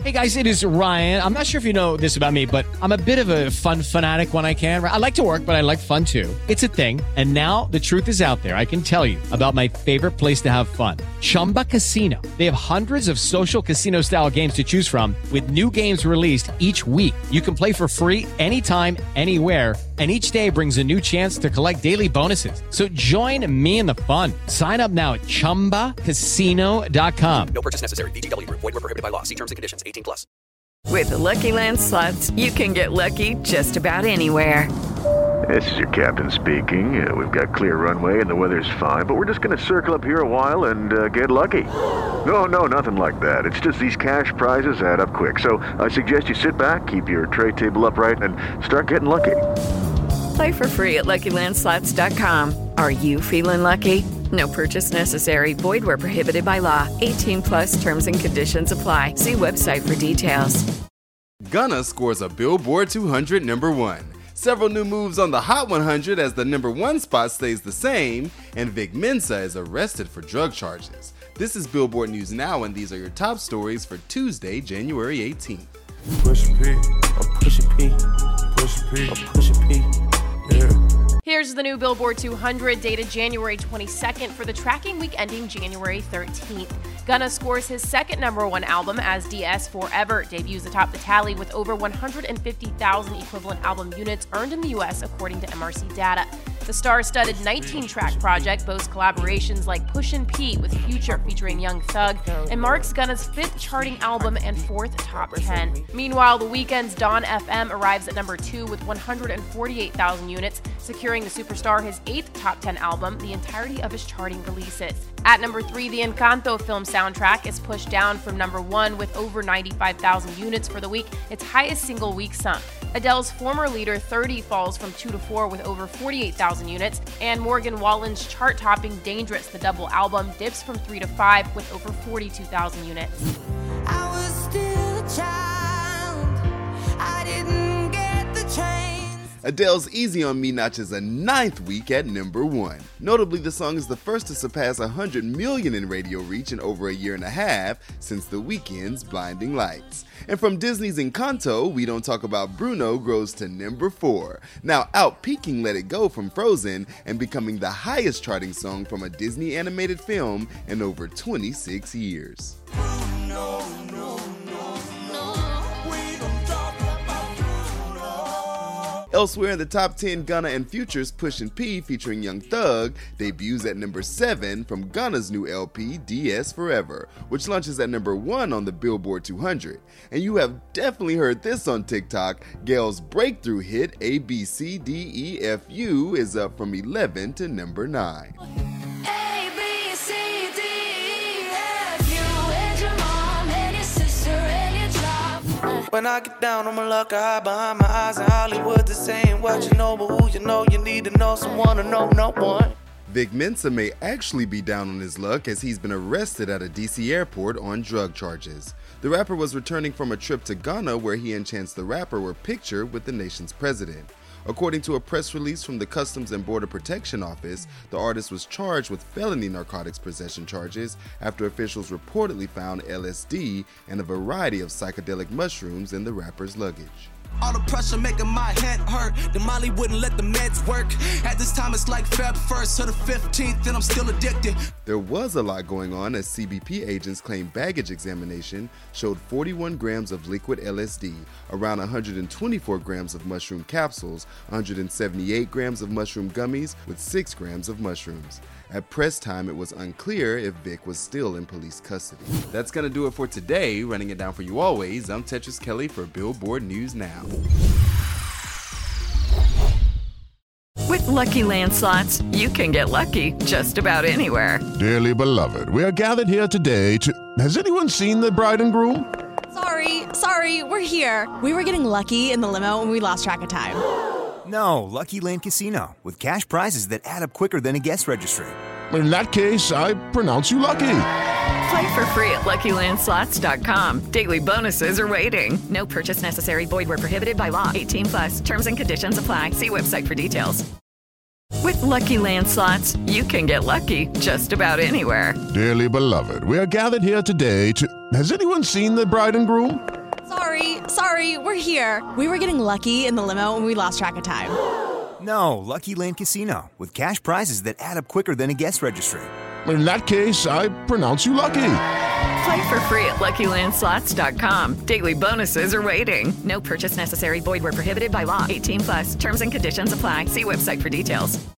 Hey guys, it is Ryan. I'm not sure if you know this about me, but I'm a bit of a fun fanatic when I can. I like to work, but I like fun too. It's a thing. And now the truth is out there. I can tell you about my favorite place to have fun. Chumba Casino. They have hundreds of social casino style games to choose from with new games released each week. You can play for free anytime, anywhere. And each day brings a new chance to collect daily bonuses. So join me in the fun. Sign up now at ChumbaCasino.com. No purchase necessary. VGW Group. Void where prohibited by law. See terms and conditions. 18+. With the Lucky Land Slots, you can get lucky just about anywhere. This is your captain speaking. We've got clear runway and the weather's fine, but we're just going to circle up here a while and get lucky. No, nothing like that. It's just these cash prizes add up quick. So I suggest you sit back, keep your tray table upright, and start getting lucky. Play for free at LuckyLandSlots.com. Are you feeling lucky? No purchase necessary. Void where prohibited by law. 18+ terms and conditions apply. See website for details. Gunna scores a Billboard 200 #1. Several new moves on the Hot 100 as the #1 spot stays the same, and Vic Mensa is arrested for drug charges. This is Billboard News Now, and these are your top stories for Tuesday, January 18th. Push a P, push a P, push a P, push a P, yeah. Here's the new Billboard 200 dated January 22nd for the tracking week ending January 13th. Gunna scores his second #1 album as DS Forever debuts atop the tally with over 150,000 equivalent album units earned in the U.S. according to MRC data. The star-studded 19-track project boasts collaborations like Pushin' P with Future featuring Young Thug and marks Gunna's 5th charting album and 4th top 10. Meanwhile, The Weeknd's Dawn FM arrives at #2 with 148,000 units, securing the superstar his 8th top 10 album, the entirety of his charting releases. At #3, the Encanto film soundtrack is pushed down from #1 with over 95,000 units for the week, its highest single week sum. Adele's former leader 30 falls from 2 to 4 with over 48,000 units, and Morgan Wallen's chart-topping Dangerous, the double album, dips from 3 to 5 with over 42,000 units. I was still a child. I didn't get the train. Adele's Easy on Me notches a 9th week at #1. Notably, the song is the first to surpass 100 million in radio reach in over a year and a half since The Weeknd's Blinding Lights. And from Disney's Encanto, We Don't Talk About Bruno grows to #4, now outpeaking Let It Go from Frozen and becoming the highest charting song from a Disney animated film in over 26 years. No, no, no, no. We don't talk about Bruno. Elsewhere in the top 10, Gunna and Future's Pushin' P featuring Young Thug debuts at #7 from Gunna's new LP, DS Forever, which launches at #1 on the Billboard 200. And you have definitely heard this on TikTok. Gail's breakthrough hit, ABCDEFU, is up from 11 to #9. When I get down on my luck, I hide behind my eyes in Hollywood. This ain't what you know, but who you know, you need to know someone to know no one. Vic Mensa may actually be down on his luck as he's been arrested at a DC airport on drug charges. The rapper was returning from a trip to Ghana where he and Chance the Rapper were pictured with the nation's president. According to a press release from the Customs and Border Protection Office, the artist was charged with felony narcotics possession charges after officials reportedly found LSD and a variety of psychedelic mushrooms in the rapper's luggage. All the pressure making my head hurt. The Molly wouldn't let the meds work. At this time it's like Feb 1st to the 15th and I'm still addicted. There was a lot going on as CBP agents claim baggage examination showed 41 grams of liquid LSD, around 124 grams of mushroom capsules, 178 grams of mushroom gummies with 6 grams of mushrooms. At press time, it was unclear if Vic was still in police custody. That's gonna do it for today. Running it down for you always, I'm Tetris Kelly for Billboard News Now. With Lucky Land Slots, you can get lucky just about anywhere. Dearly beloved, we are gathered here today to... Has anyone seen the bride and groom? Sorry, we're here. We were getting lucky in the limo and we lost track of time. No, Lucky Land Casino, with cash prizes that add up quicker than a guest registry. In that case, I pronounce you lucky. Play for free at LuckyLandSlots.com. Daily bonuses are waiting. No purchase necessary. Void where prohibited by law. 18+. Terms and conditions apply. See website for details. With Lucky Land Slots, you can get lucky just about anywhere. Dearly beloved, we are gathered here today to... Has anyone seen the bride and groom? Sorry, we're here. We were getting lucky in the limo and we lost track of time. No, Lucky Land Casino, with cash prizes that add up quicker than a guest registry. In that case, I pronounce you lucky. Play for free at LuckyLandSlots.com. Daily bonuses are waiting. No purchase necessary. Void where prohibited by law. 18+. Terms and conditions apply. See website for details.